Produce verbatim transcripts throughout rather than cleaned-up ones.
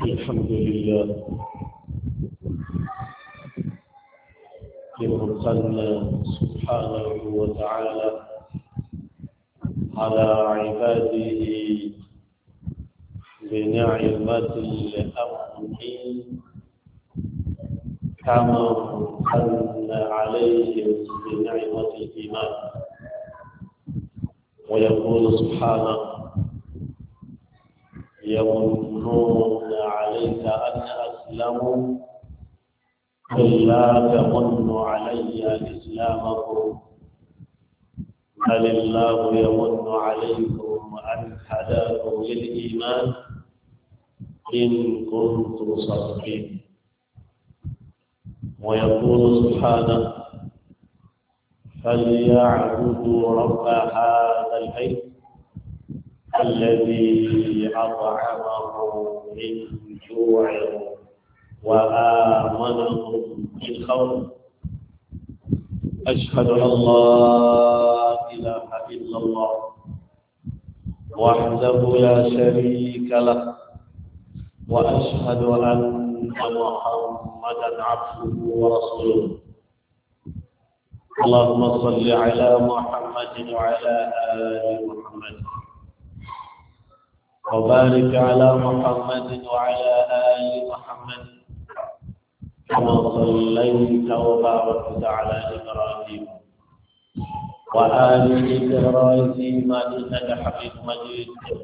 الحمد لله لمن سبحانه وتعالى على عباده بنعمة الأمن كما من عليهم بنعمة الإيمان. ويقول سبحانه يمنون عليك أن أسلموا قل لا تمنوا علي إسلامكم بل الله يمن عليكم أن هداكم للإيمان إن كنتم صادقين. ويقول سبحانه فليعبدوا رب هذا البيت الذي أطعمهم من جوع وآمنهم من خوف. أشهد أن لا إله إلا الله وحده لا شريك له وأشهد أن محمدا عبده ورسوله. اللهم صل على محمد وعلى آل محمد وبارك على محمد وعلى آل محمد كما صليت وباركت على إبراهيم وآل إبراهيم إنك حميد مجيد.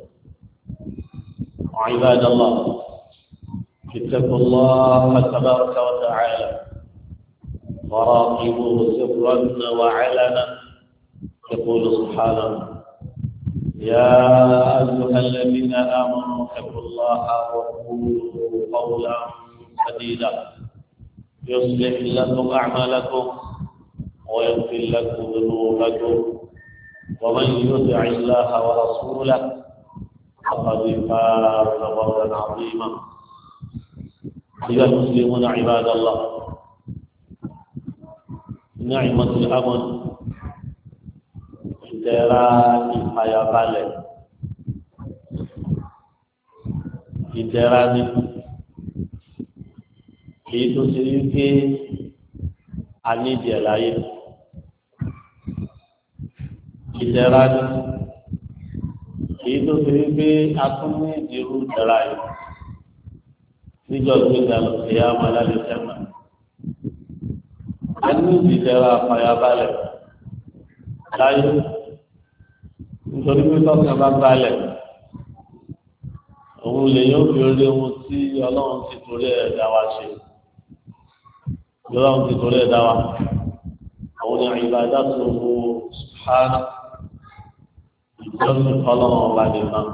عباد الله اتقوا الله تبارك وتعالى وراقبوه سرا وعلنا. يقول سبحانه يا أيها الذين آمنوا اتقوا الله وقولوا قولا سديدا يصلح لكم أعمالكم ويغفر لكم ذنوبكم ومن يطع الله ورسوله فقد فاز فوزا عظيما. أيها المسلمون عباد الله نعمة الأمن ìdẹ̀ra ìfàyàbalẹ̀ ìdẹ̀ra ni èyí tó ṣe wípé a ní ìdíẹ̀ láyé. ìdẹ̀ra ni èyí tó ṣe wípé a tún ní ìdírú ìdẹ̀ra yìí níjọ́ gbéga ìyá ọmọlálẹ́ sẹ́mà. a ní ìdẹ̀ra ìfàyàbalẹ̀ láyé nítorí pé tọ́kàn bá balẹ̀ òun lè yóò fi orí ohun tí ọlọ́run ti torí ẹ̀ dá wa ṣe. ọlọ́run ti torí ẹ̀ dá wa àwọn ní ìbádà tó mú ṣáná ìjọsìn ọlọ́run ọba nìkan.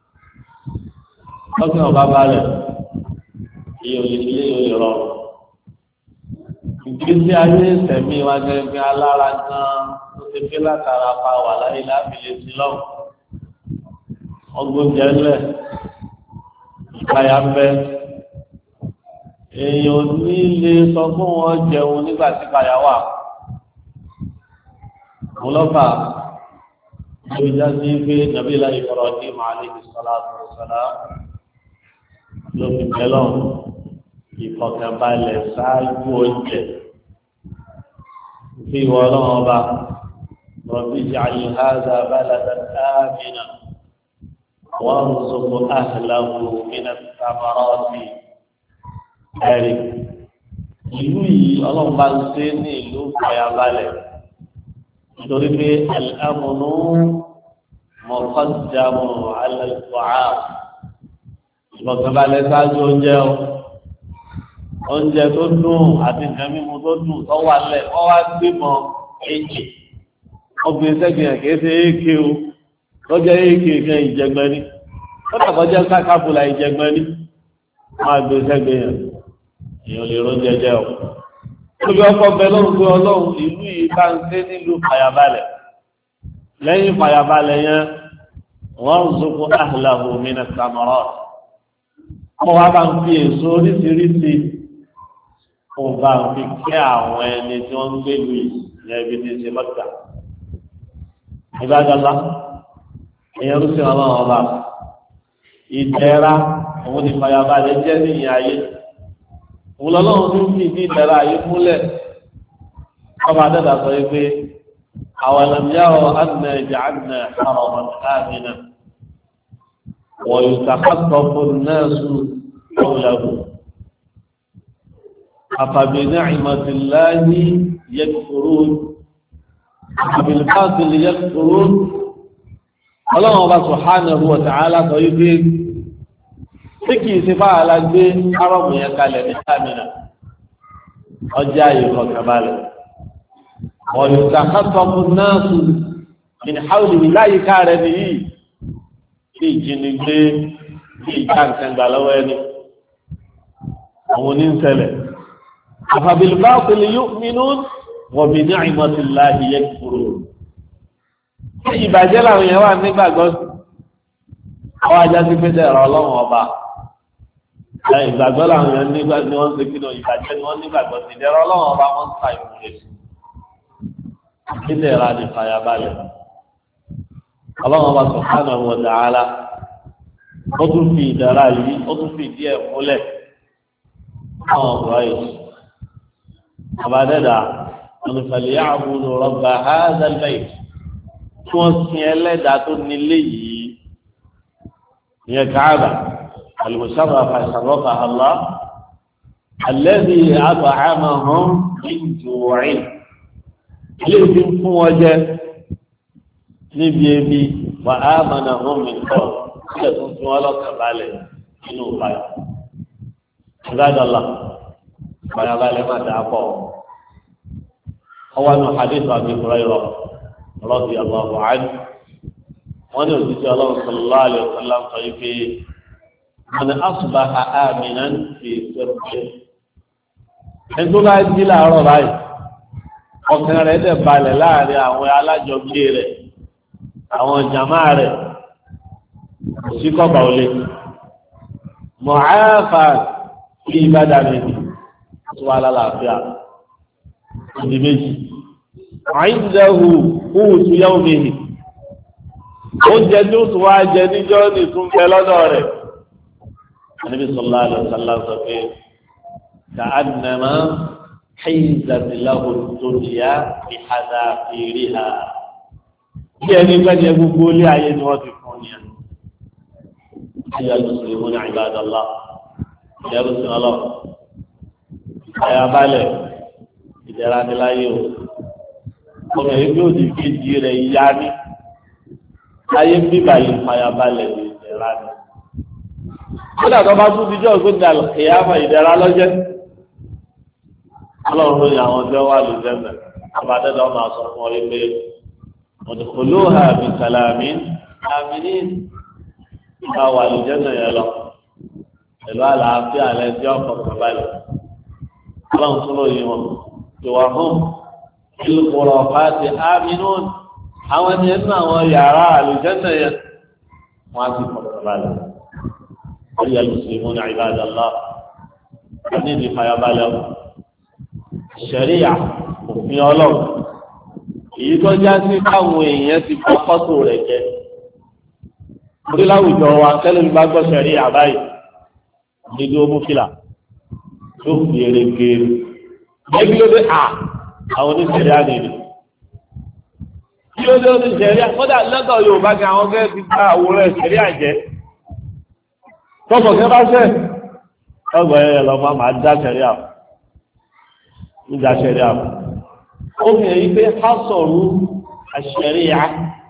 tọ́kàn ọba balẹ̀ iye òyìnbílẹ̀ yóò lè rọrùn. ìgbésí ayé ìsẹ̀mí wa gẹ́gẹ́ alára gan-an ti fi látara pa wà láyé lábìlẹ̀ sí lọ́wọ́ ọgbọ́n jẹ́lẹ̀ ìpayà ń bẹ. èèyàn ní lè sọ fún wọn jẹun nígbà tí ìpayà wà. mo lọ́fà ló já sí pé nàbí láyé kọ́rọ̀ ní màálíkì sọ́lá tó sọ́lá ló fi bẹ́lọ̀ ìfọ̀kànbalẹ̀ ṣáájú oúnjẹ fi ìwọ ọlọ́run ọba رب اجعل هذا بلدا آمنا وارزق أهله من الثمرات. ẹ̀rí ìlú yìí ọlọ́run bá ń ṣe ní ìlú fàyàbalẹ̀ nítorí pé al-amnu muqaddamu ala al-ta'am. ìfọ̀kànbalẹ̀ ṣáájú oúnjẹ o oúnjẹ tó dùn àti nǹkan mímu tó dùn tó wà lẹ̀ wọ́n wá gbímọ èjì ọgbìn sẹ́gbìn kìí ṣe éèké o lọ́jọ́ éèké kan ìjẹgbẹ́ ní lọ́dà kọjá kákàbùlà ìjẹgbẹ́ ní máa gbé sẹ́gbìn yẹn èèyàn lè rún jẹjẹ o. olùbí ọkọ̀ bẹ lọ́rùn pé ọlọ́run ìlú yìí bá ń ṣe nílùú fàyàbalẹ̀ lẹ́yìn fàyàbalẹ̀ yẹn wọ́n ń sọkún ahlahu minas samarat. wọ́n wá bá ń fi èso oríṣiríṣi kó bá ń fi kẹ́ àwọn ẹni tí wọ́n ń gbé lu ìyẹn ti ṣe mọ́tà. ìbádọ́lá èèyàn ló ṣe ọlọ́run ọba ìdẹ̀ra òun ni fàyàbalẹ̀ jẹ́ ní ìyá ayé òun lọ́lọ́run tó fi ìdí ìdẹ̀ra ayé múlẹ̀ ọba dẹ́dà sọ pé awalam yaraw anna ja'alna haraman aminan wa yatakhaffafu an-nasu hawlahu afabi ni'matillahi yakfurun abil batil yakfurun ọlọ́run ọba subhanahu wa ta'ala sọ wípé tí kìí ṣe fáàlà gbé hárọ̀mù yẹn kalẹ̀ ní sàmìnà ọjà ìfọ̀kànbalẹ̀ ọ̀yọ̀ká kásọ̀mù náà sùn ní hàwùlì láyìíká rẹ̀ nìyí kí ìjínigbé kí ìjà nǹkan gbà lọ́wọ́ ẹni àwọn oníṣẹ̀lẹ̀ afabil batil yu'minun wa bi ni'matillahi yakfurun. Ìbàjẹ́ làwọn èèyàn wà nígbàgbọ́ sí àwọn ajá sí pé dẹ̀rọ ọlọ́run ọba ìgbàgbọ́ làwọn èèyàn nígbà tí wọ́n ń ṣe kíni ìbàjẹ́ ni wọ́n nígbàgbọ́ sí dẹ̀rọ ọlọ́run ọba wọ́n ń ta ìwúre sí kí dẹ̀ra ní fàyàbalẹ̀ ọlọ́run ọba subhanahu wa ta'ala ó tún fi ìdára yìí ó tún fi díẹ̀ múlẹ̀ àwọn ọ̀rọ̀ yìí àbádẹ́dà ọ̀nùfẹ̀lẹ̀ ya'budu rabba hadha al-bayt tí wọ́n sin ẹlẹ́dàá tó nílé yìí ìyẹn káàbà àlùmọ̀sábà fàṣàrọ́fà àlá alladhi at'amahum min ju'in ilé tí ń fún wọn jẹ níbi ebi wà amanahum min khawf sílẹ̀ tó ń fún wọn lọ́kàn balẹ̀ nínú ìbáyà ìbádọ́lá ìbáyà balẹ̀ má dàá pọ̀ ọwọ́ nù hadith Abi Hurairah رضي الله عنه وانا وجدت الله صلى الله عليه وسلم طيبه من اصبح امنا في سربه ẹni tó bá jí láàárọ̀ báyìí ọkàn rẹ̀ dẹ̀ balẹ̀ láàrin àwọn alájọgbé rẹ̀ àwọn jàmá rẹ̀ sí kọ́bà olè mọ̀áfà kí ìbádà méjì tó wà lálàáfíà ìdí méjì àìdáhù kúùtù yáwó méjì oúnjẹ tí ó tún wá jẹ níjọ́ ní tún bẹ lọ́dọ̀ rẹ̀ Ànábì sallallahu alaihi wasallam sọ pé ka'annama hizat lahu ad-dunya bihadafiriha bí ẹni gbẹ́ni gbogbo ilé ayé ni wọ́n ti fún ní ẹ̀ ayé al-muslimuna ibadallah ẹ̀rù sí ọlọ́ àyàbálẹ̀ ìdẹ̀ra ní láyé o ọmọ ẹgbẹ òdì kejì rẹ ìyá ní ayé ń bíbà yìí fàyàbalẹ̀ ìdẹ̀ra ni kódà tó bá tún dijọ́ ìgbéga ìyáàmọ̀ ìdẹ̀ra lọ́jẹ́ ọlọ́run ló yà àwọn ọjọ́ wà lùjẹ́mẹ̀ àbádẹ́dọ́ máa sọ fún ọ wípé udkhuluha bi salamin aminin ìgbà wà lùjẹ́mẹ̀ yẹn lọ pẹ̀lú àlàáfíà lẹ́sí ọkọ̀ kọ̀ọ̀balẹ̀ ọlọ́run tún ló yí wọn ìwà fún ìlúkọ̀rọ̀ fàáti àmìnún àwọn ẹni ẹnu àwọn yàrá àlùjẹ́nà yẹn wọ́n á ti fọ̀kànbalẹ̀ ọ̀yà lùsùlùmí ibadallah ní ìdí fàyàbalẹ̀ ṣẹ̀ríyà òfin ọlọ́run èyí tó já sí káwọn èèyàn ti kọ́ fọ́tò rẹ̀ jẹ orí láwùjọ wa tẹ́lẹ̀ mi bá gbọ́ ṣẹ̀ríyà báyìí níbi ó mú fìlà yóò fi èrè gèrè ẹbí ló dé à àwọn oníṣẹ̀rí àdìrí kí ló dé oníṣẹ̀rí àkọ́dà lọ́dọ̀ Yorùbá kí àwọn gẹ́gẹ́ ti gba àwòrán ìṣẹ̀rí àjẹ́ tọ́pọ̀ kẹ́ bá ṣẹ́ ọgbà ẹ̀rẹ̀ lọ́mọ máa dá ṣẹ̀rí àpò nígbà ṣẹ̀rí àpò ó fi èyí pé hásọ̀rú àṣẹ̀rí à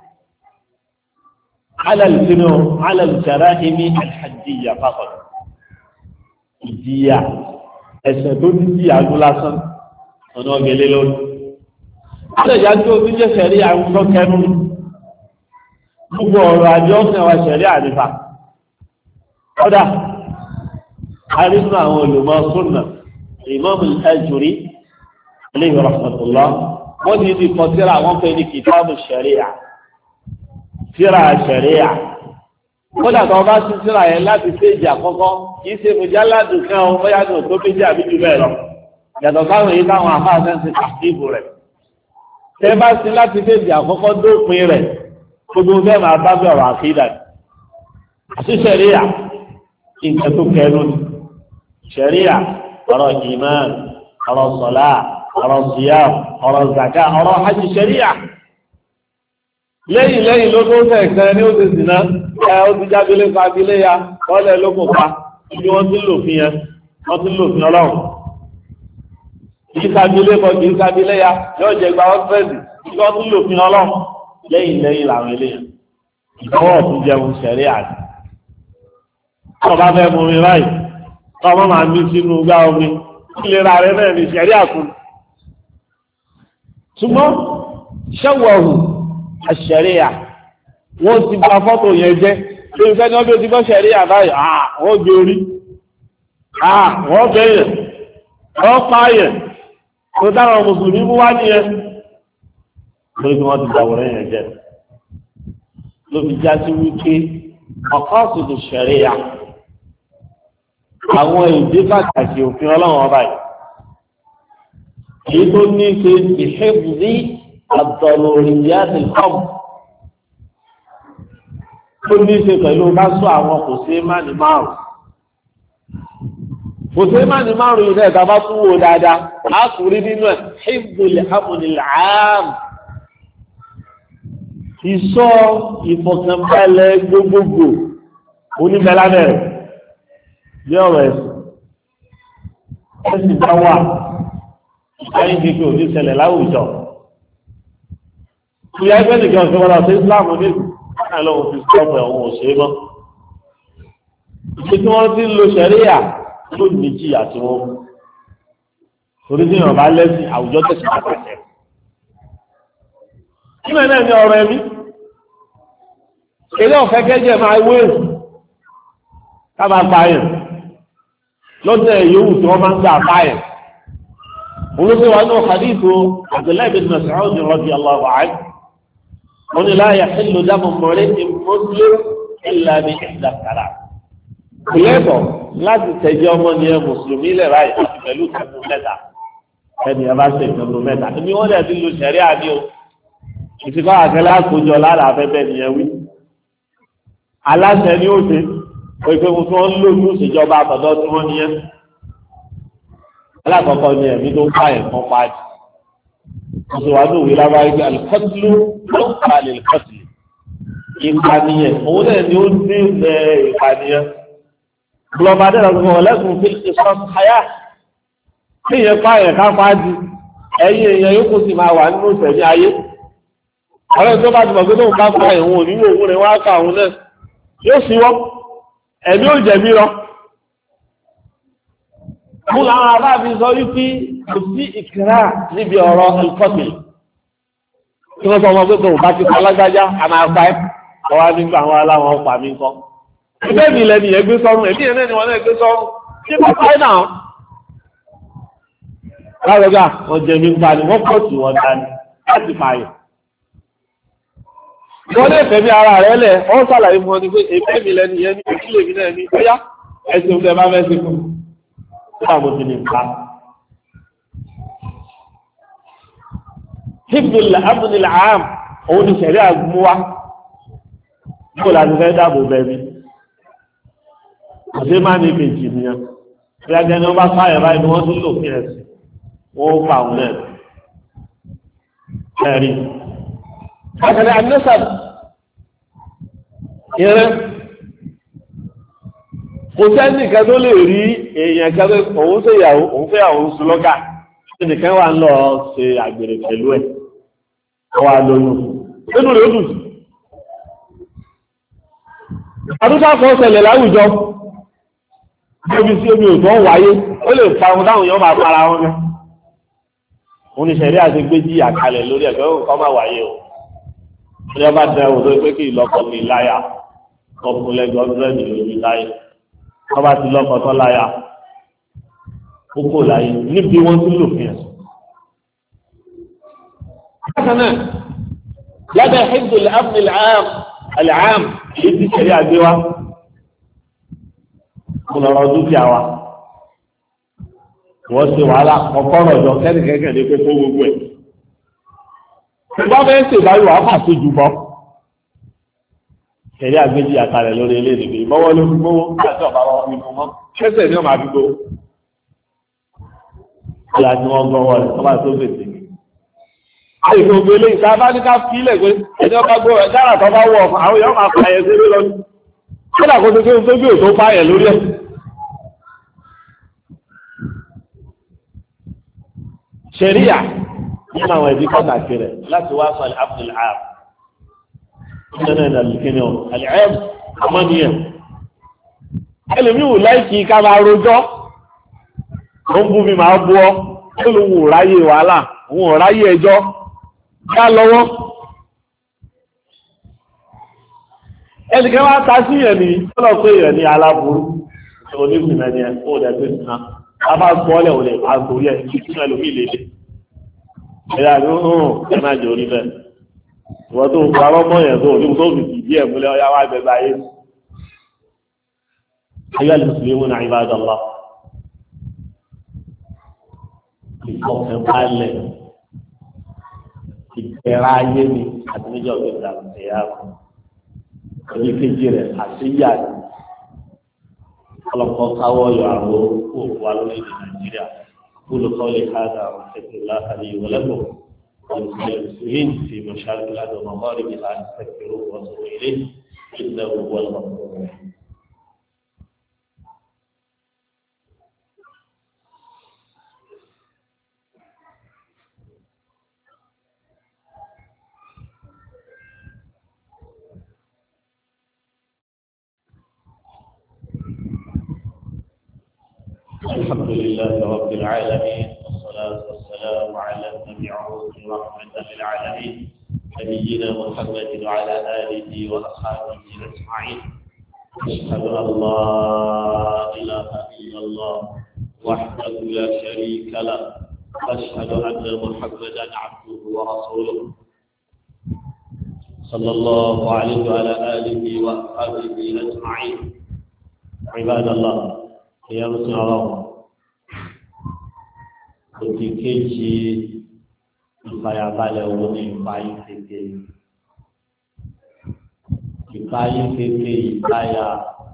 alàlùsínú alàlùsàrá ẹ̀mí àṣàdìyà fáfọ̀ ìjìyà ẹ̀sẹ̀ tó ní jí àgún lásán ọ̀nà ọ̀gẹ̀lẹ̀ lórí. Àtẹ̀já tí ó ti jẹ́ ṣẹ̀rí àwùjọ kẹnu gbogbo ọ̀rọ̀ àjọ ọ̀sẹ̀ wa ṣẹ̀rí àdìfà. Kọ́dà, a rí nínú àwọn olùmọ̀ súnà, Imam al-Ajuri, alayhi rahmatullah, wọ́n ní ibi kan tíra wọ́n pè ní kìtàbù ṣẹ̀ríà. Tíra ṣẹ̀ríà. Kódà tó bá tún tíra yẹn láti séèjì àkọ́kọ́, kìí ṣe mùjáládù kan ọmọ bóyá ní òtó méjì àbí jù bẹ́ẹ̀ lọ. Yàtọ̀ sáwọn èyí táwọn àfáàṣẹ́ ń ṣe tàkìbù rẹ̀. Tẹ́ bá sí láti séèjì àkọ́kọ́ dópin rẹ̀, gbogbo bẹ́ẹ̀ máa bá bẹ̀rọ̀ àkídà. àti ṣẹ̀ríà nǹkan tó kẹnu ni ṣẹ̀ríà ọ̀rọ̀ ìmán ọ̀rọ̀ sọ̀lá ọ̀rọ̀ síyàm ọ̀rọ̀ zàká ọ̀rọ̀ hajj ṣẹ̀ríà lẹ́yìn lẹ́yìn ló tó fẹ́ kan ní ó ti sìnà ẹ ó ti jábílé pa abilé ya ọ̀lẹ́ ló kò pa ibi wọ́n ti lò fi yẹn wọ́n ti lò fi ọlọ́run kìí sábílé kọ kìí sábílé ya yóò jẹ gba ọ́sẹ̀sì kí wọ́n ti lò fi ọlọ́run lẹ́yìn lẹ́yìn làwọn eléyàn ìfọwọ́ tún jẹun ṣẹ̀rí àti ọba fẹ́ mú mi báyìí ọmọ màá mi sínú gbá omi ìlera rẹ náà ní ṣẹ̀rí àkùn ṣùgbọ́n ṣẹ́wọ̀hù àṣẹ̀ríà wọ́n ti gba fọ́tò yẹn jẹ́ tí ìfẹ́ ní ọdún tí gbọ́ ṣẹ̀ríà báyìí àà wọ́n gbé orí àà wọ́n bẹ̀yẹ̀ wọ́n pààyẹ̀ tó dáwọn mùsùlùmí mú wá ní ẹ lórí tí wọ́n ti gbàwòrán yẹn jẹ́ ló fi já sí wípé ọ̀kọ́sùdù ṣẹ̀ríà àwọn ìdí pàtàkì òfin ọlọ́run ọba yìí èyí tó ní ṣe ìṣègùdí àtọ̀lòrìyàtì kọ́m tó ní ṣe pẹ̀lú bá sọ àwọn kò sí mánì márùn kò sí mánì márùn yìí náà tá a bá tún wò dáadáa á kú rí nínú ẹ̀ hibdul hamdul aam ìsọ ìfọ̀kànbalẹ̀ gbogbogbò oníbẹ̀lábẹ̀rẹ̀ bí ọ̀rọ̀ ẹ̀sìn ẹ̀sìn bá wà láyé kíkẹ́ òní ṣẹlẹ̀ láwùjọ. ìyá ẹgbẹ́ nìkan ṣe wọ́n ṣe Islam ní àlọ́wọ́ fi sọ́ọ̀bù ẹ̀wọ̀n òṣèré mọ́. ìṣe tí wọ́n ti ń lo ṣẹ̀ríyà ló ní jìyà tí wọ́n mú. torí tí ìrànbá lẹ́sìn àwùjọ tẹ̀sí pàtàkì. kílẹ̀ náà ní ọ̀rọ̀ ẹ̀mí. eré ọ̀fẹ́ kẹ́jẹ́ máa wé ká máa pààyàn lọ́dẹ̀ yòówù tí wọ́n máa ń gbà pààyàn. olóṣèlú wa ní hadithu Abdullahi bin Mas'ud radiyallahu anhu wọn ni la yahillu damu mri'in muslim illa bi ihda thalath. ìlẹ́tọ̀ láti tẹ̀jẹ́ ọmọ ní ẹ mùsùlùmí lẹ̀ báyìí àti pẹ̀lú kẹnu mẹ́ta ẹni ẹ bá ṣe kẹnu mẹ́ta ẹni wọ́n dẹ̀ ti lu sẹ̀rí àdí o ìsìnkọ́ àkẹlẹ́ àkójọ lára afẹ́fẹ́ nìyẹn wí. aláṣẹ ni ó ṣe pé pé mo tún ń lò ní ìṣèjọba àtọ̀dọ́ tí wọ́n nìyẹn. alákọ̀ọ́kọ́ ni ẹ̀mí tó ń pa ẹ̀kan pàdé òṣèwádìí òwe lábáyé pé alikọ́tìlú ló ń pa alikọ́tìlú ìpànìyàn òun náà ni ó ní ilẹ̀ ìpànìyàn gbọ̀nba dẹ́rẹ́ ọ̀gbọ̀n ọ̀lẹ́kùn fi ìṣọ́ káyà tí ìyẹn pa ẹ̀ka pàdé ẹ̀yìn èèyàn yóò kó sì máa wà nínú ìṣẹ̀mí ayé ọ̀rẹ́ tó bá ti mọ̀ pé tóun bá pa ìwọ̀n òníwò òun rẹ̀ wá ká òun náà yóò sì wọ́n ẹ̀mí ò jẹ̀mí lọ. Mú làwọn aráàbí sọ wípé kò sí ìkìrá níbi ọ̀rọ̀ ìkọ́sì. Kí wọ́n sọ ọmọ pé tóun bá ti pa lágbájá àmà apá ẹ̀ ọwọ́ nígbà àwọn aláwọ̀ ọ̀pá mi kọ́. Ẹgbẹ́ mi lẹ́nu yẹn gbé sọ́run ẹ̀mí yẹn náà wọ́n gbé sọ́run. Ṣé wọ́n pa ẹ̀ náà? Lágbájá wọn jẹ mi pa ni wọ́n pọ̀ sí wọn dání láti pààyàn. Wọ́n lè fẹ̀mí ara rẹ̀ lẹ̀ ọ́ sàlàyé fún ọ ní pé èmi mi lẹ́nu yẹn ní ìdílé mi náà ní bóyá ẹ̀sìn òun tẹ bá fẹ́ ṣe fún mi. Nígbà mo ti ní nǹkan. Hibdul Abdul Aam òun ni sẹ̀rí àgúnwá. Níbo la ti fẹ́ dáàbò bẹ̀mí? Àṣé máa ní kejì nìyẹn. Bí ajẹ́ ni wọ́n bá sáyẹ̀ báyìí ni wọ́n tún lò fún ẹ̀sìn. Wọ́n fà wọn náà. Ẹ̀rí. Àkàlẹ̀ àdínẹ́sàbì ìrẹ́ kò sẹ́ni kan tó lè rí èèyàn kan tó òun ṣe ìyàwó òun fẹ́ àwọn oṣù lọ́gà ẹnìkan wà ń lọ ṣe àgbèrè pẹ̀lú ẹ̀ wà lóyún nínú rẹ̀ ó dùn. àdúgbò kan ṣẹlẹ̀ láwùjọ omi sí omi òtún wáyé ó lè fa ohun táwọn èèyàn máa para wọn náà òun ní sẹ̀rí àti gbé jí àkàlẹ̀ lórí ẹ̀fẹ́ òun kọ́ máa wáyé o. Ní ọba dẹ òdo pé kí ìlọ́kọ̀ mi láyà ọkùnrin lẹ́gbẹ̀ẹ́ ọdún lẹ́nu lórí láyé. Ọba ti lọ́kọ̀ tán láyà kókó láyé níbi wọ́n tún lò fi ẹ̀sùn. Bákan náà, lábẹ́ hibdul amn al-aam èyí ti ṣẹ̀rí àgbé wa. Mo lọ̀rọ̀ dúkìá wa. Wọ́n ṣe wàhálà ọkọ̀ ọ̀rọ̀ kẹ́nìkẹ́kẹ́ ní pé kó gbogbo ẹ̀. Ìgbà bẹ́ẹ̀ ṣe ìbáyọ̀ wà fà sí jùbọ́. ṣẹ̀rí àgbéjì àtàrẹ̀ lórí eléyìí pé ìbọ́wọ́ ló fi gbówó láti ọ̀bá wọn fi fún mọ́ kẹsẹ̀ ní ọmọ àdúgbò ìyá tí wọ́n gbọ́wọ́ rẹ̀ tọ́ba tó gbèsè. àìsàn ògbé eléyìí tá a bá ní ká fi ilẹ̀ pé ẹni ọba gbọ́ ẹ̀ dára tó bá wọ̀ ọ̀fun àwọn èèyàn máa fa ẹ̀yẹ sí lọ sí kódà kó tó ké tó gbé òtó fáyẹ̀ lórí ẹ̀. ṣẹ̀ríyà nínú àwọn ẹ̀dí pàtàkì rẹ̀ láti wá sọ abdulhab nínú ìdàlùkíní ọ̀ àlẹ́ẹ̀m ọmọnìyàn ẹlòmí wò láìkí ká máa rojọ́ ó ń bú mi máa bú ọ tó ló wò ráyè wàhálà òun ò ráyè ẹjọ́ ká lọ́wọ́ ẹnìkan wá ta sí yẹn ní tọ́lọ̀ pé yẹn ní aláburú onígbìmọ̀ ni ẹ̀ ó dẹ̀ tó sinna a máa gbọ́ ọ́lẹ̀ òun lè máa gorí ẹ̀ kí sínú ẹlòmí lè lè ẹ̀yà ló ń hàn ẹ̀ máa jẹ orí bẹ́ẹ̀ ìwọ́n tó ń parọ́ mọ́ yẹn tó ní tó fi fìdí ẹ̀ múlẹ̀ ọyá wá gbẹgbẹ ayé ayé alùsùlùmí náà ibadallah ìfọ̀kànbalẹ̀ ìbẹ̀rẹ̀ ayé ni àti níjọ́ gbẹgbẹ àgbẹ̀yà orí kejì rẹ̀ àti yíyá ọlọ́pọ̀ káwọ́ yọ àwọn òkú wa lórílẹ̀ Nàìjíríà kúlù kọ́lé káàdà ọ̀sẹ̀kìlá àlẹ́ ìwọlẹ́gbọ̀n والمسلمين في مشارق الأرض ومغاربها نستغفروه ونتوب إليه إنه هو الغفور الرحيم. الحمد لله رب العالمين والصلاة والسلام على المبعوث رحمة للعالمين نبينا محمد وعلى آله وأصحابه أجمعين أشهد أن لا إله إلا الله وحده لا شريك له أشهد أن محمدا عبده ورسوله صلى الله عليه وعلى آله وأصحابه أجمعين عباد الله يا رسول الله òtí kéjì ìfàyàbalẹ̀ owó ní ìfàyí kéke ìfàyí kéke ìfàyà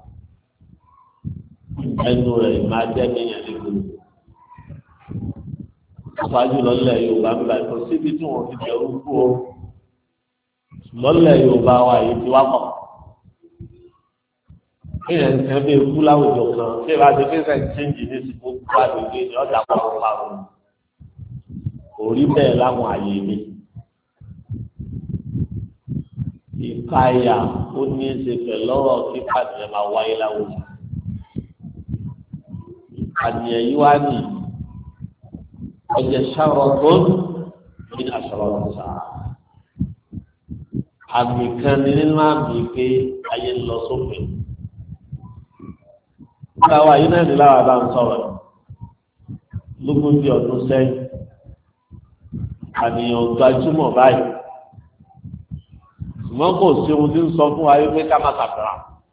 ẹnu rẹ̀ máa jẹ́ níyàn nígbò àfáàjù lọ́lẹ̀ Yorùbá ń bá ẹ̀kọ́ síbi tí wọ́n ti jẹ́ orúkú o lọ́lẹ̀ Yorùbá wa yìí ti wá pọ̀ kéèyàn ń sẹ́ńbẹ́ ikú láwùjọ kan ṣé ìbá ti fẹ́ sẹ́ńtì ṣéǹjì ní ìsìnkú pàdé ní ọjà pàrọ̀ pàrọ̀ orí bẹ́ẹ̀ láwọn àyè mi ìpayà ó ní í ṣe pẹ̀lú ọ̀rọ̀ kí pàdéyàn máa wáyé láwùjọ àníyàn yìí wá ní ọjà ṣàrọ̀ tó ní àṣàrọ̀ ọ̀sà àmì kan ní nínú àmì pé ayé ń lọ sópin láwa yìí náà ní láwa bá ń sọ̀rọ̀ lógójì ọdún sẹ́yìn àníyàn gbajúmọ̀ báyìí ṣùgbọ́n kò sí ohun tí ń sọ fún wa yìí pé ká má kàtàrà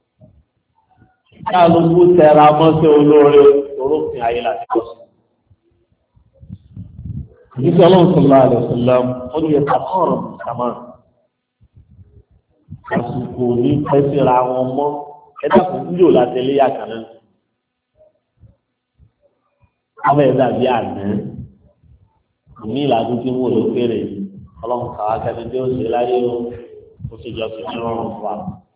ká ló kú tẹra mọ́sẹ̀ olóore orókùn ayé láti kọ́ sí. ìdíje ọlọ́run sọ̀rọ̀ àlẹ́ sọ̀rọ̀ ó ní ẹ̀ka kọ́ọ̀rọ̀ sàmà àsìkò ní pẹ́sìra wọn mọ́ ẹ̀dá kò ń yò látẹ̀lé yàtọ̀ náà. àwọn ẹ̀dá bíi àná ní ìlànà tí wọ́n lò kéré ọlọ́run kàwá kẹ́ni tí ó ṣe láyé o ó sì jọ sí ní ọrùn fún wa.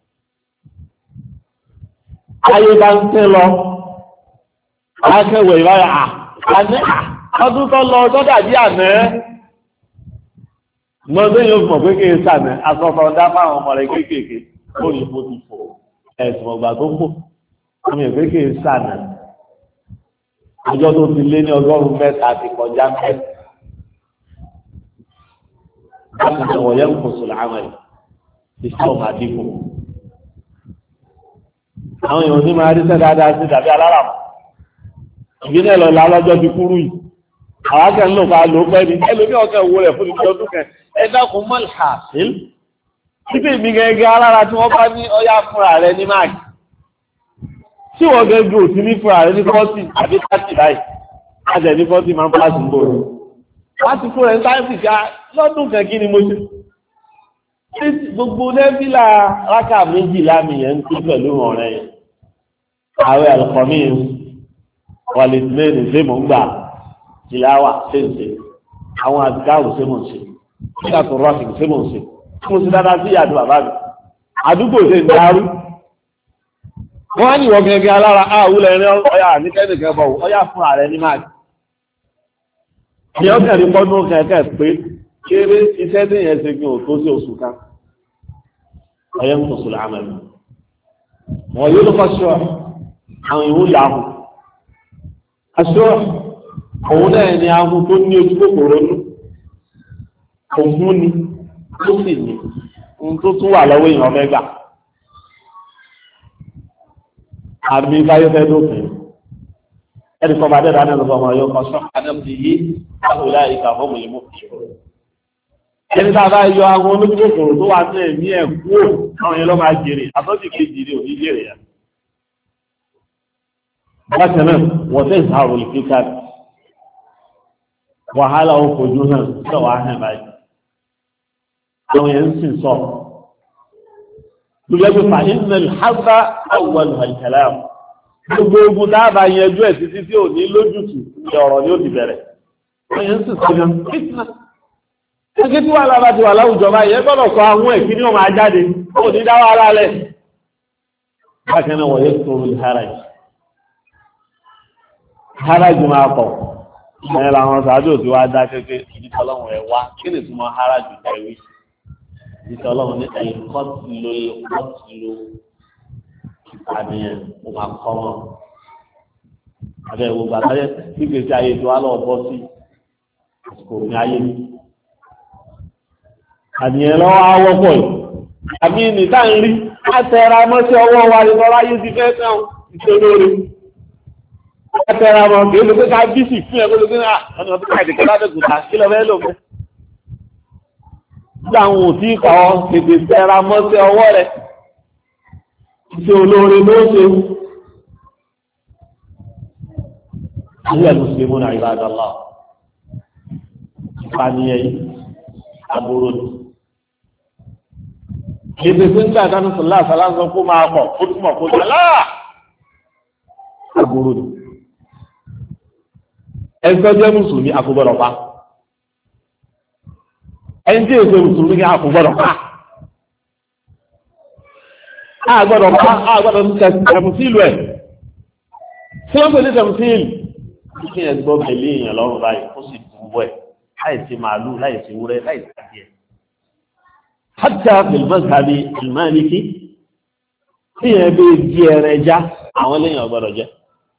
ayé bá ń tẹ́ lọ akẹ́wẹ̀ ìbára àná ọdún tó lọ ọjọ́ dàbí àná lọ́dún yóò mọ̀ pé kí n sàmẹ́ asọ́fọ́ dá fáwọn ọmọ rẹ̀ kéékèèké ó ní mo ti fò ẹ̀sùn ọgbà tó fò ọmọ ìpé kí n sàmẹ́ ọjọ́ tó ti lé ní ọgọ́rùn-ún mẹ́ta ti kọjá mẹ́ta. láti wọ̀ yẹn kò sùn láwọn ẹ̀ iṣẹ́ ọmọ àdínkù. àwọn èèyàn ní máa rí sẹ́ dáadáa sí dàbí alára mọ́. ìgbésẹ̀ lọ la lọ́jọ́ ti kúrú yìí. àwọn akẹ́ ń lò pa lò pẹ́ ní ẹlòmí ọ̀kẹ́ wo rẹ̀ fún ìgbẹ́ ọdún kẹ ẹ dákun mọ́ ìhàsíl. títí mi gẹ́gẹ́ alára tí wọ́n bá ní ọyá fúnra rẹ̀ ní máàkì. tí wọ́n gẹ́gẹ́ òsì ní fúnra rẹ̀ ní fọ́tì àbí tààtì báyìí. lájẹ̀ ní fọ́tì máa ń pàṣẹ gbòòrò. wọ́n ti fún rẹ̀ ní táìpì ká lọ́dún kan kí ni mo ṣe. gbogbo nẹ́fílà rákà méjìlá mi yẹn ń kú pẹ̀lú ọ̀rẹ́ yẹn àwẹ̀ alkhamis wàlìtìlẹ́nì ṣé mò ń gbà tìláwà ṣé ń ṣe àwọn àdìgáàrù ṣé mò ń ṣe nígbà tó rọ́ọ̀kì ṣé mò ń ṣe mo sì dáadáa sí ìyàdó bàbá mi àdúgbò ṣe ń darú wọ́n á ní ìwọ̀n gẹ́gẹ́ alára àwúlẹ̀ ẹ̀rẹ́ ọya àníkẹ́nìkẹ́ bọ̀ ọya fún ààrẹ ní máàkì ní ọkẹ́ ní pọ́dún kẹ́kẹ́ pé kéré iṣẹ́ tí yẹn ṣe kí o tó sí oṣù kan ọyẹ́ ń tòṣù láàmẹ́lú wọ́n yóò ló fọ́ṣọ́ àwọn ìwò yàhùn aṣọ́ òun náà ni ahun tó ní ojú kòkòrò nú òun ni tó sì ní ohun tó tún wà lọ́wọ́ èèyàn mẹ́gbà àmì báyọ́fẹ́ lópin ẹni kọ́ bá dẹ́dà náà lọ́wọ́ ọmọ yóò kọ́ sọ́kà náà ti yí láwùlá ìkà fọ́mù yìí mú kí ẹni tá a bá yọ àwọn olókòkòrò tó wà ní ẹ̀mí ẹ̀ kúrò àwọn yẹn lọ́ máa jèrè àtọ́jú kejì rẹ̀ òní jèrè yẹn. bákan náà wọ́n tẹ̀ ìsàrò ìkíkà wàhálà ó fojú hàn sọ̀wọ́ ahẹ́ báyìí àwọn yẹn ń sìn sọ lóyẹ́gbẹ́ fàáyínà ìhábá àwọn ìhàlìkàlá gbogbo ogun dáàbà yẹnjú ẹ̀ títí tí ò ní lójútù ní ọ̀rọ̀ ní ó ti bẹ̀rẹ̀ wọ́n yẹn ń sìn sọ gan fitna ẹgbẹ́ tí wà lábá ti wà láwùjọ báyìí ẹ gbọ́dọ̀ sọ àwọn ẹ̀kí ní ọmọ ajáde ó ní dáwọ́ ara lẹ̀ bákan náà wọ́n yẹ kó rí haraj haraj máa pọ̀ ẹ̀ làwọn sàájò tí wàá dá kéke ìdíkọlọ́hún ẹ̀ wá kí ni tí wọ́n haraj tẹ̀wé ìdíkọlọ́hún ní ẹ̀yìn kọ́tìló kọ́tìló ìpànìyàn ó máa kọ́ wọn abẹ́ ìwògbà táyẹ̀ tí gbèsè ayé tó wà lọ́wọ́ bọ́ sí àsìkò ní ayé mi àníyàn lọ́wọ́ awọ́pọ̀ yìí àbí nìta ń rí látẹ̀ra mọ́sí ọwọ́ wa ní lọ́wọ́ ayé ti fẹ́ tán ìṣòlórí látẹ̀ra mọ́ kí ló pé ká bí sì fún ẹgbẹ́ lókè náà ọ̀nà ọdún káàdì kọ́lá dẹ̀kùtà kí lọ fẹ́ lò fẹ́ nígbà àwọn òtí ìkàwọ́ tètè tẹ̀ra mọ́sí ọwọ́ rẹ̀ ìṣòlórí ló ṣe ayé mùsùlùmí náà ìbádọ́lá ìpànìyàn yìí aburú ni èdè tó ń gbà dánú sọlá àsálà ń sọ kó máa pọ̀ ó túmọ̀ kó jẹ́ láà aburú ni ẹgbẹ́ jẹ́ mùsùlùmí àkùgbọ́dọ̀ pa ẹni tí èso mùsùlùmí kí àkùgbọ́dọ̀ pa àgbọ́dọ̀ pa àgbọ́dọ̀ tẹ̀mùsílù ẹ̀ tí wọ́n pè ní tẹ̀mùsílù kí ẹ gbọ́ pẹ̀lú èèyàn lọ́rùn báyìí ó sì dùn ẹ̀ láìsí màálù láìsí wúrẹ́ láìsí adìẹ. Hatta fil mazhabi al-maliki tí yẹn bí jí ẹrẹ já àwọn lẹ́yìn ọgbọ́dọ̀ jẹ́.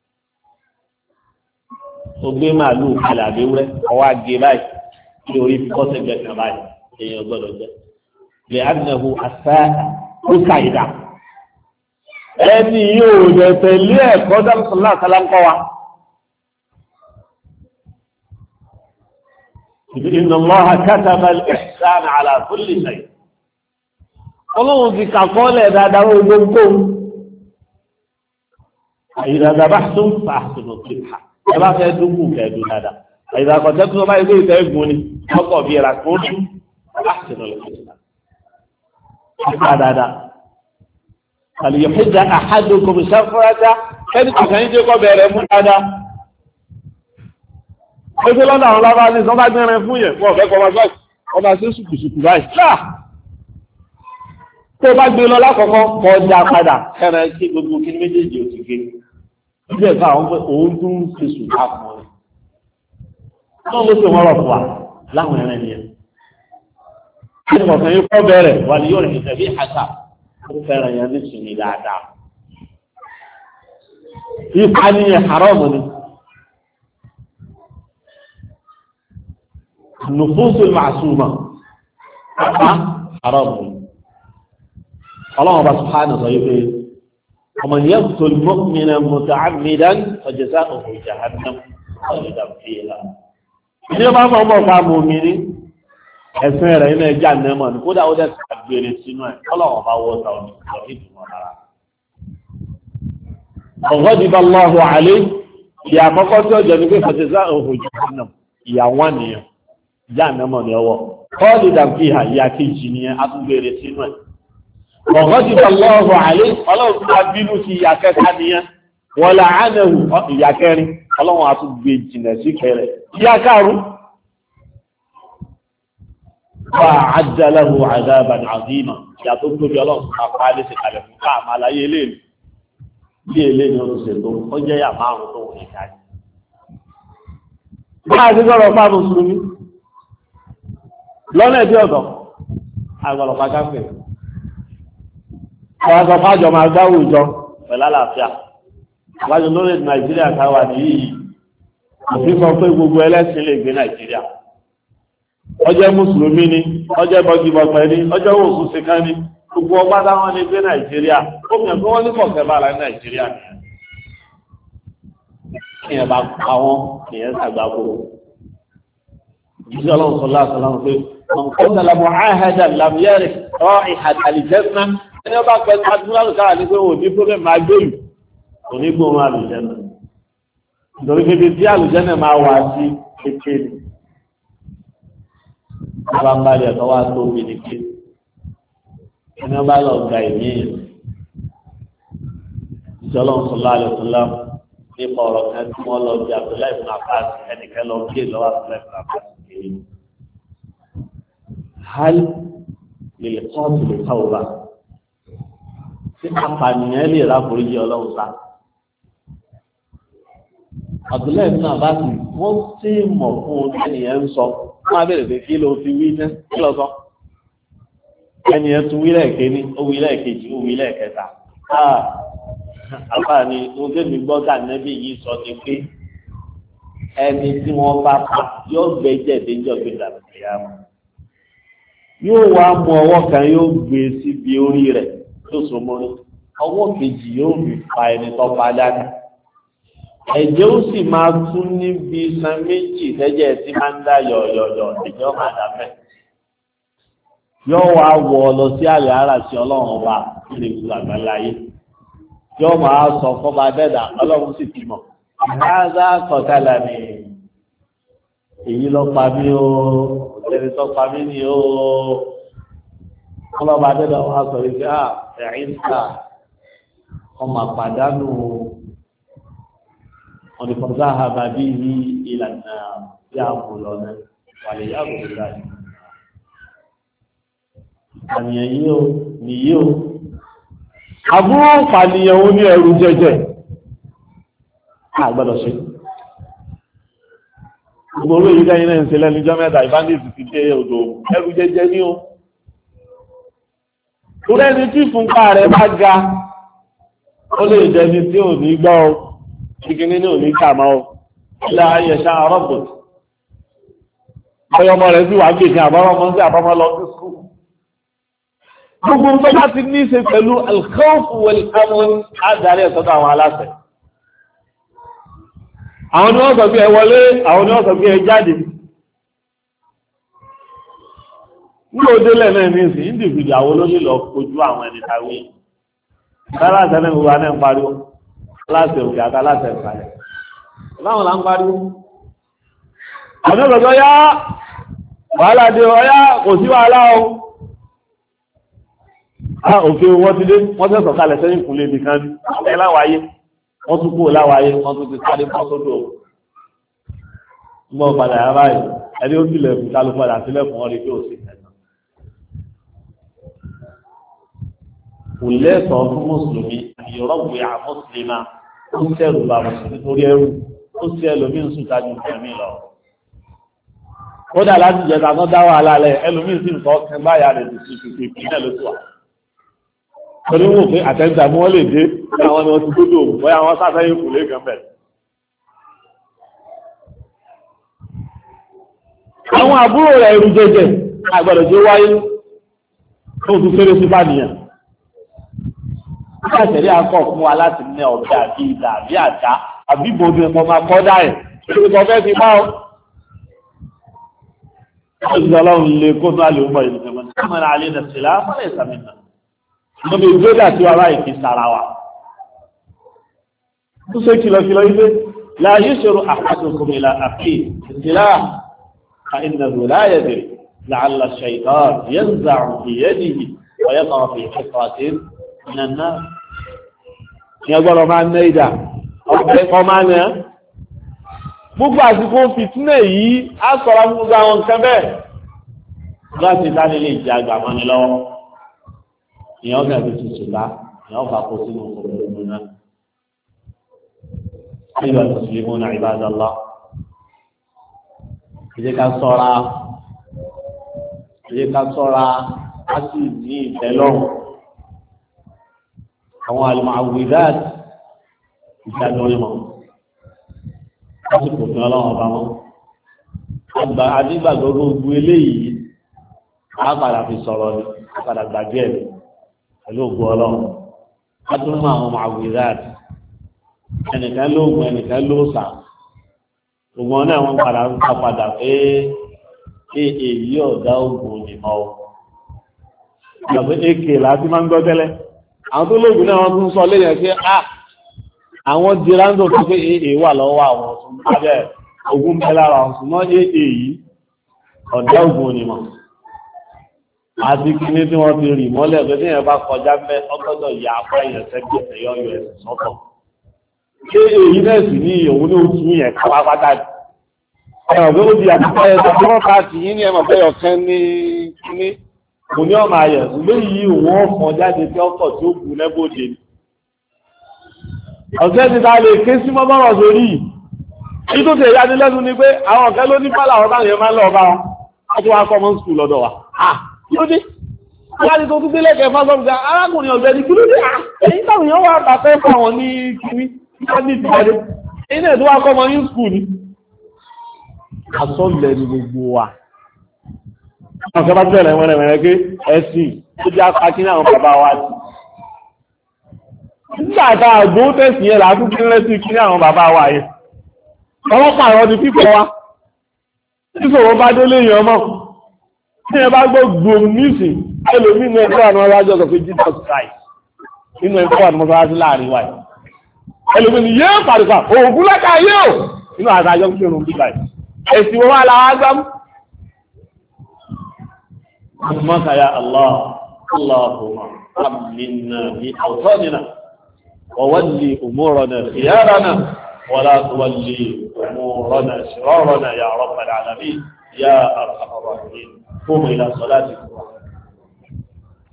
Ó gbé màálù kalẹ̀ àbí wúrẹ́ ọwọ́ àgé báyìí kí orí fífọ́ sẹ́gbẹ̀ẹ́ kan báyìí lẹ́yìn ọgbọ́dọ̀ jẹ́. Lè anahu àṣà ó ṣàyídà. Ẹni yóò dẹ̀ tẹ̀lé ẹ̀kọ́ dáńsọ̀lá àtàlánkọ́ wa. إن الله كتب الإحسان على كل شيء Ọlọ́run ti kàkọ́lẹ̀ dáadáa gbogbo ìdàdàbáṣún fàásùnù kìlá ẹ bá fẹ́ dúkù kẹ́ẹ̀dù dáadáa ìdàkọ̀tẹ́ tó bá ilé ìfẹ́ gùn ni ọkọ̀ bí ẹ̀rà kó dú fàásùnù kìlá kíkà dáadáa àlùyọ̀ fẹ́jà àhádùn kòmìṣà fúrájá kẹ́ni kò kàn ń jẹ́ kọ́ bẹ̀rẹ̀ mú dáadáa ẹgbẹ́ lọ́nà àwọn lábá ní sọ́bá gbẹ́rin fún yẹn wọ́n fẹ́ kọ́ ọmọ ọba sí ṣùkùṣùkù báyìí láà tó bá gbé lọ lákọ̀ọ́kọ́ kọjá padà kẹrẹ kí gbogbo kí méjèèjì ò ti gé níbi ẹ̀ka àwọn pé òun tún ń fi sùn ká fún ọ náà ló ṣe wọ́n rọ̀ fún wa láwọn ẹ̀rẹ́ ni ẹ̀ kí ni kọ̀ọ̀kan yìí kọ́ bẹ̀rẹ̀ wà ní yóò rìn tẹ̀bí àṣà ó fẹ́ràn yẹn ní sùnì dáadáa ìpànìyàn haram ni النفوس المعصومة حرام الله سبحانه وتعالى ومن يقتل مؤمنا متعمدا فجزاؤه جهنم خالدا فيها ní ọba máa mọ̀ ká mọ̀ mi ní ẹ̀sìn rẹ̀ iná ẹja nẹ́mọ̀ ní kódà ó dẹ̀ sàgbére sínú ẹ̀ kọ́lọ̀wọ̀n bá wọ́ta ọ̀nà ìdùnnú ara ọ̀gọ́dìbà lọ́hùn àlẹ́ ìyà àkọ́kọ́ tí ó jẹ́ ní pé فجزاؤه جهنم ìyà wọn nìyẹn já ànámọ̀ ní ọwọ́ kọ́ọ̀lì dàbíhà ìyá kejì nìyẹn atúgbèrè sínú ẹ̀ ọ̀gọ́ ti bá lọ́ọ̀rọ̀ àlẹ́ ọlọ́run tó bá bínú sí ìyá kẹta nìyẹn wọ́n là á nẹ̀hù ìyá kẹrin ọlọ́run atúgbè jìnà sí kẹrẹ ìyá kárùn wà ájálẹ̀hù àdábàn àdínà ìyá tó tóbi ọlọ́run àpá lè ṣe kalẹ̀ fún káàmà láyé eléèlú bí eléèlú ó ṣe tó ó jẹ́ yà márùn tó wọ́n ìka yìí. Bí a ti sọ̀rọ̀ fáwọn mùsùlùmí lọ́nà ẹ̀dí ọ̀dọ̀ àgbọ̀lọ̀ pàjáfẹ́ àwọn àgbà fájọ máa gbáwò ìjọ pẹ̀lú àlàáfíà àwájọ lórí Nàìjíríà káwà ní yìí òfin sọ pé gbogbo ẹlẹ́sìn lè gbé Nàìjíríà ọjọ́ mùsùlùmí ni ọjọ́ bọ́gibọ̀pẹ̀ ni ọjọ́ òkú síkán ni gbogbo ọgbà táwọn lè gbé Nàìjíríà ó fi hàn pé wọ́n ní kọ̀ọ̀kẹ́ bá ara Nàìjíríà nìyẹn ìyẹn bá pa wọn ìyẹn sàgbàgbò ìjọ ọlọ́run sọlá sọlá ń pé ọ̀nkọ́ta làmọ̀ àhẹ́dà làmúyẹ́rẹ̀ ọ̀ ìhàdà àlìjẹ́sínà ẹni ọba pẹ̀lú adúláwò káwà ní pé wọ́n ní problem máa gbé yìí kò ní gbóhùn àlùjẹ́nà nítorí pé tí àlùjẹ́nà máa wà sí kékeré ọba ń bá rí ẹ̀kọ́ wá tó bí ní ké ẹni ọba lọ gba ìní ìjọ ọlọ́run sọlá sọlá nípa ọ̀rọ̀ kan tí wọ́n lọ bí Abdullahi ibn Abbas ẹnìkan lọ gé lọ́wọ́ Abdullahi ibn Abbas kiri. hal lè kọ́ọ̀tù lè ká òbá tí apànìyàn lè ráforíjì ọlọ́run sá. Abdullahi ibn Abbas wọ́n sì mọ̀ fún un ẹnìyẹn ń sọ wọ́n á bẹ̀rẹ̀ pé kí ló fi wí ní kí lọ sọ. ẹnìyẹn tún wí lẹ́ẹ̀kejì ó wí lẹ́ẹ̀kejì ó wí lẹ́ẹ̀kẹta. àbá ni ohun tí mi gbọ́ dà nẹ́bí yìí sọ ni pé ẹni tí wọ́n bá pa yóò gbẹ́jẹ̀ déjọ́ gbé dàbí ìyá wọn. yóò wá mú ọwọ́ kan yóò gbé síbi orí rẹ̀ tó so mọ́rí ọwọ́ kejì yóò fi fa ẹni tó pa dání. ẹ̀jẹ̀ ó sì máa tún níbi iṣan méjì tẹ́jẹ̀ tí máa ń dá yọ̀yọ̀yọ̀ ẹ̀jẹ̀ máa dà fẹ́. yóò wá wọ ọ lọ sí àlẹ́ ara sí ọlọ́run ọba ilé ìlú àgbáláyé. yóò máa sọ fọba dẹ́dà ọlọ́run sì ti mọ̀. àádá kọ̀tàlà ni èyí lọ pa mí o òtẹ́ni tó pa mí ni o. ọlọ́ba dẹ́dà wọn á sọ wípé à ẹ̀rín ta ọmọ àpàdánù ọ̀nìkọ̀dá àbàbí ní ìlànà tí a mú lọ náà wà lè yàgò ìlànà. àníyàn yìí o nìyí o. àbúrò pàníyàn ó ní ẹrù jẹjẹ àgbàdo ṣe gbogbo orí ìdá iná ń ṣe lẹ́nujọ́ mẹ́ta ìbándìsì ti dé odò ẹrù jẹjẹ ní o tó rẹ́ni tí fúnpá rẹ̀ bá ga ó lè jẹni tí ò ní gbọ́ ọ kíkíní ní ò ní kàmọ́ ọ ilẹ̀ ayẹ̀ṣà rọ́bù ọyọmọ rẹ̀ sì wà gbèsè àbọ́rọ́mọ sí àbọ́mọ lọ sí skul gbogbo tó bá ti ní í ṣe pẹ̀lú alkhawfu wal amn adarí ẹ̀sọ́tọ̀ àwọn aláṣẹ. àwọn ni wọ́n sọ pé ẹ wọlé àwọn ni wọ́n sọ pé ẹ jáde. ní òdélẹ̀ náà ní ìsìn ìdìbìdì àwọn olóyè lọ kojú àwọn ẹni tàwé. aláṣẹ náà gbogbo àná ń pariwo aláṣẹ òkè àti aláṣẹ ìsàlẹ̀. láwọn là ń pariwo. àwọn ọ̀dọ́ yá wàhálà dé ọyá kò sí wàhálà o. a òfin wọ́n ti dé wọ́n tẹ́sọ̀ kalẹ̀ sẹ́yìn kúnlé nìkan ní ẹ láwáyé wọ́n tún kúrò láwáyé wọ́n tún ti sáré pọ́ sódò mọ́ padà yàrá yìí ẹni ó tilẹ̀ fún kálù padà sílẹ̀ fún ọdí tó sì tẹ̀nà. kò lẹ́sọ̀ọ́ fún mùsùlùmí ìrọ̀gbé àmùsùlùmá ó ń tẹ̀rù bá mùsùlùmí torí ẹrù ó sì ẹlòmíín sùn tájú fẹ̀mí lọ. kódà láti jẹta tó dá wàhálà lẹ ẹlòmíín sì ń kọ́ kẹgbáyà rẹ̀ ti fi fi ìpínlẹ̀ lóṣù wa torí wò pé àtẹ́ńtà mú wọ́n lè dé ní àwọn ọmọ ti gbódò bóyá wọ́n sáfẹ́yìn kù lé gan bẹ̀rẹ̀. àwọn àbúrò rẹ̀ ẹrù jẹjẹ àgbàdo tí ó wáyé tó tún fẹ́rẹ́ sí fàníyàn. nígbà tẹ̀lé akọ̀ fún wa láti ní ọ̀bẹ àbí ìdà àbí àdá àbí bòbí ẹ̀kọ́ máa kọ́ dá ẹ̀ lórí kan fẹ́ fi máa ó. ó ti ọlọ́run lè kó tó àlè ọmọ ìlú kẹmọ́ ní kámẹ́rà alẹ́ nà sílá fọ́lẹ̀ ìsàmìnà. mo lè gbé dà sí wàrà ìfi sára wa. ó ṣe kìlọ̀kìlọ̀ ilé láàyè ṣòro àkàtúnkùn ìlà àfi ìsìlá fa ìnàbò láàyè bèrè لعل الشيطان ينزع بيده ويقع في حفرة من النار يقول ما نيدا ọ̀pọ̀ máa ní ẹ́ gbogbo àsìkò fìtínà yìí á sọ̀rọ̀ gbogbo àwọn nǹkan bẹ́ẹ̀ láti dání lè jẹ àgbà mọ́ni lọ́wọ́ ìyẹn ọ̀gá ti tutù bá ìyẹn ọ̀fà kó sínú òkúrò náà ayọ̀ المسلمون عباد الله ìdí ká ṣọ́ra ìdí ká ṣọ́ra á sì ní ìfẹ́ lọ́rùn àwọn al-mu'awwidhat ìdájọ́ ìmọ̀ lásìkò fún ọlọ́run ọba wọn àgbà adígbàgbọ́ gbogbo eléyìí á padà fi sọ̀rọ̀ ni á padà gbàgbé ẹ̀ pẹ̀lú ògbó ọlọ́run á tún mú àwọn mu'awwidhat ẹnìkan lóògùn ẹnìkan lóòsà gbogbo náà wọn padà ń ta padà pé ṣé èyí ọ̀dá ògùn nìmọ̀ o ìgbàgbé èkè láti máa ń gbọ́ tẹ́lẹ̀ àwọn tó lóògùn náà wọ́n tún sọ lẹ́yìn pé a àwọn jìrántò tó pé èyí wà lọ́wọ́ àwọn ọ̀sùn lábẹ́ ogun bẹ́ lára ọ̀sùn mọ́ èyí ọ̀dá ògùn nìmọ̀ àti kíní tí wọ́n ti rì mọ́lẹ̀ pé tí yẹn bá kọjá mẹ́ ọgọ́dọ̀ ya apá yẹn sẹ́gbẹ̀ ẹ̀yọ́ yọ ẹ̀sìn sọ́tọ̀ ṣé èyí náà sì ní òun ní oṣù yẹn káwá pátá ẹ̀rọ pé ó di àtúntà ẹ̀ tàbí wọ́n ká tì yín ní ẹ̀mọ̀ pé ọ̀kan ní kíní mo ní ọmọ ayẹ̀ ṣùgbọ́n yìí òun ọ̀fọ̀n jáde tí ọkọ̀ tí ó kù lẹ́bọ̀dé ni ọ̀sẹ̀ ti ta lè ké sí mọ́bọ̀rọ̀ sórí yìí tó tẹ̀ yáni lẹ́nu ni pé àwọn ọ̀kẹ́ ló ní pálá ọ̀tá yẹn máa ń lọ bá wọn láti wá kọ́ mọ́ skul lọ́dọ̀ wa ah kí ló dé aláàdì tó tún délé kẹfà sọ́gbà arákùnrin ọ̀gbẹ́ni kí ló dé ah èyí táwọn èèyàn wà bàtẹ́ fún àwọn ní kíní ní ìtìjáde èyí náà tó wá kọ́ mọ́ ní skul ni asọ́lẹ̀ ni gbogbo wa àwọn kẹfà bẹ̀rẹ̀ wẹ́rẹ̀ wẹ́rẹ̀ pé ẹ̀sìn tó jẹ́ apá kí ní àwọn bàbá wa ti nígbàtà àgbó tẹ̀sí yẹn látún kí lẹ́sí kí ní àwọn bàbá wa yẹn ọlọ́pàá àwọn ti fífọ́ wa nígbòrò bá délé èèyàn mọ́ tí ẹ bá gbọ́ gbòm nísì ẹlòmí ní ẹgbẹ́ àwọn arájọ́ sọ pé Jesus Christ nínú ẹgbẹ́ àwọn mọ́sálásí láàrin wa ẹlòmí ni yóò pàdùkà òògùn lẹ́ka yóò nínú àtàjọ́ ń pèrò bíbá ẹ̀sìn wọn wà láwọn agbámú أسمعك يا الله اللهم أمنا في أوطاننا وولي أمورنا خيارنا ولا تولي أمورنا شرارنا يا رب العالمين يا أرحم الراحمين قوموا إلى صلاتكم